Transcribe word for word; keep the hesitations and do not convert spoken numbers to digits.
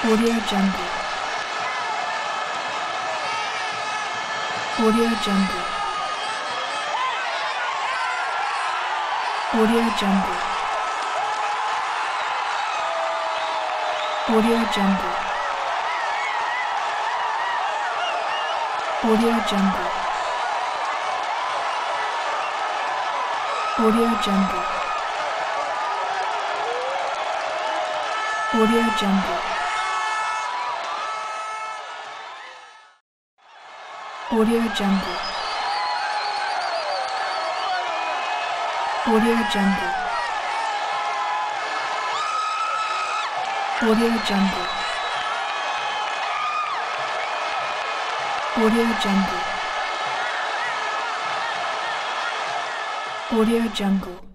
Audio Jungle. Audio Jungle. Audio Jungle. Audio Jungle. Audio Jungle. Audio Jungle. Audio Jungle. Audio Jungle. Audio Jungle. Audio Jungle. Audio Jungle. Audio Jungle.